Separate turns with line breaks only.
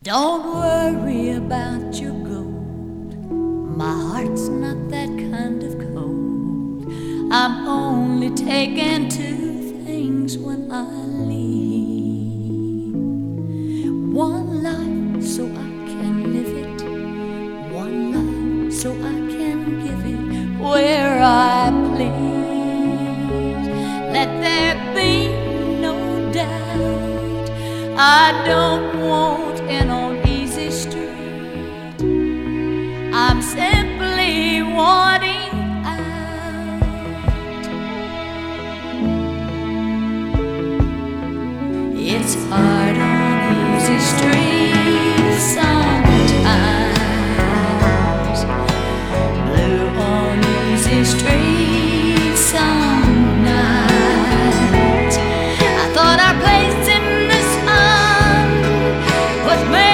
Don't worry about your gold. My heart's not that kind of cold. I'm only taking two things when I leave. One life so I can live it, one life so I can give it where I please. Let there be no doubt, I don't want an easy street. I'm simply wanting out. It's hard